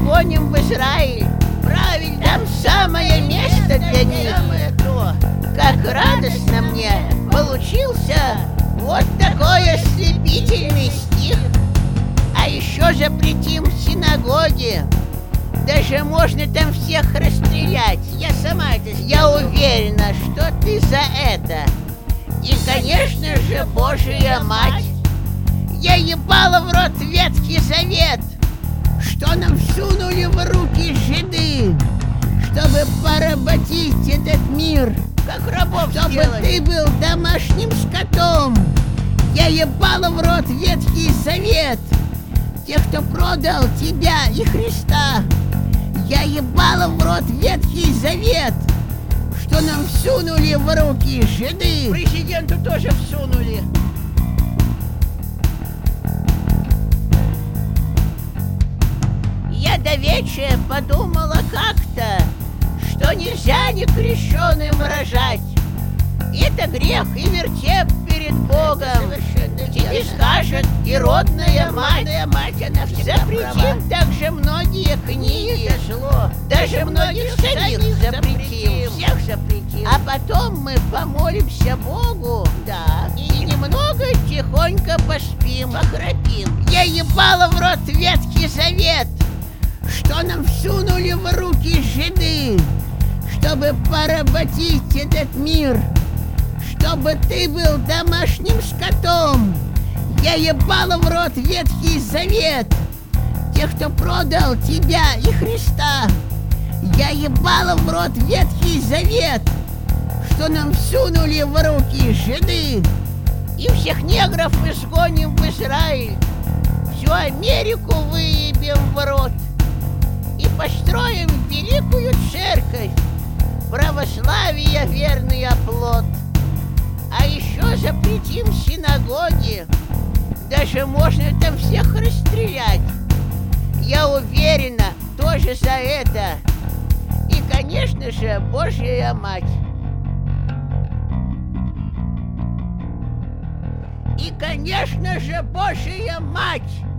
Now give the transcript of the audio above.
изгоним в Израиль. Правильно, там самое место для них. Как радостно мне получился вот такой ослепительный стих. А еще запретим в синагоге. Даже можно там всех расстрелять. Я сама это сделаю. Я уверена, что ты за это. И, конечно же, Божия Мать. Я ебала в рот Ветхий Завет, что нам всунули в руки жиды, чтобы поработить этот мир. Как рабов чтобы сделали. Ты был домашним скотом. Я ебала в рот Ветхий Завет, тех, кто продал тебя и Христа. Я ебала в рот Ветхий Завет, что нам всунули в руки жиды. Президенту тоже всунули. Я до вечера подумала как-то, что нельзя некрещеным рожать. Это грех и вертеп перед Богом. Тебе скажет и родная мать. Запретим также многие книги. Даже многих самих запретим. Всех запретим. А потом мы помолимся Богу. Да. И немного тихонько поспим. Похрапим. Я ебала в рот Ветхий Завет, что нам всунули в руки жиды, чтобы поработить этот мир, чтобы ты был домашним скотом. Я ебала в рот Ветхий Завет, тех, кто продал тебя и Христа. Я ебала в рот Ветхий Завет, что нам всунули в руки жиды. И всех негров изгоним в Израиль, всю Америку выебем в рот. И построим великую церковь, православия верный оплот. А еще запретим синагоги, даже можно там всех расстрелять. Я уверена, тоже за это. И, конечно же, Божья Мать. И, конечно же, Божья Мать.